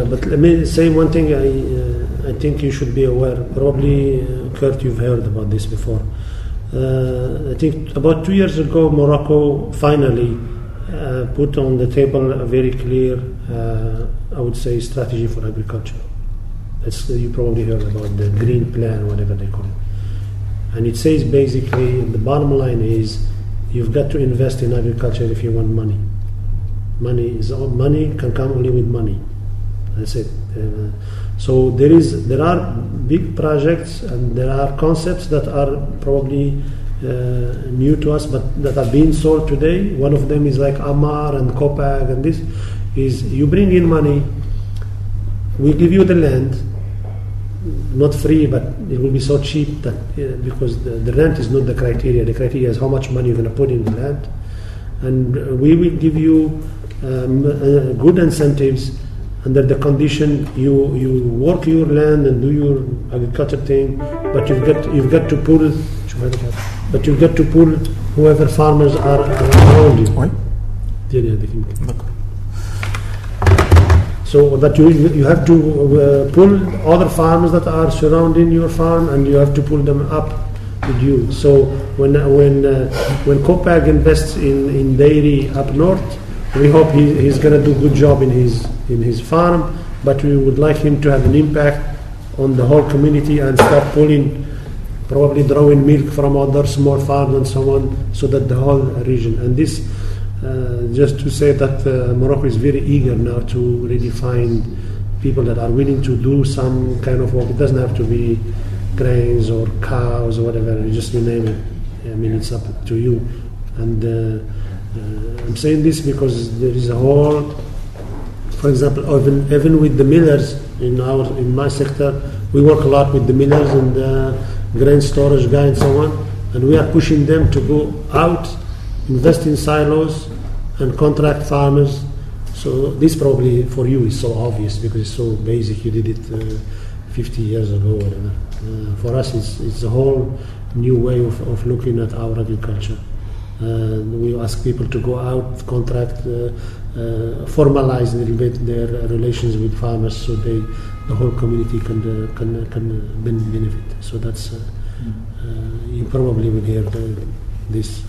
but let me say one thing. I think you should be aware. Probably, Kurt, you've heard about this before. I think about 2 years ago, Morocco finally put on the table a very clear, I would say, strategy for agriculture. You probably heard about the Green Plan, whatever they call it. And it says basically, the bottom line is, you've got to invest in agriculture if you want money. Money can come only with money. That's it. So there are big projects and there are concepts that are probably new to us, but that are being sold today. One of them is like Amar and Copag, and this is you bring in money, we give you the land, not free, but it will be so cheap that because the rent is not the criteria. The criteria is how much money you're going to put in the land, and we will give you good incentives under the condition you work your land and do your agriculture thing, but you've got to pull whoever farmers are around you. So that you have to pull other farmers that are surrounding your farm, and you have to pull them up with you. So when Copag invests in dairy up north, we hope he's going to do a good job in his farm, but we would like him to have an impact on the whole community and start probably drawing milk from other small farms and so on, so that the whole region. And this, just to say that Morocco is very eager now to really find people that are willing to do some kind of work. It doesn't have to be grains or cows or whatever, you name it. I mean, it's up to you. And I'm saying this because there is a whole, for example, even with the millers in my sector, we work a lot with the millers and the grain storage guy and so on, and we are pushing them to go out, invest in silos and contract farmers. So this probably for you is so obvious because it's so basic. You did it 50 years ago, whatever. For us, it's a whole new way of looking at our agriculture. We ask people to go out, contract, formalize a little bit their relations with farmers, so the whole community can benefit. So that's you probably will hear this.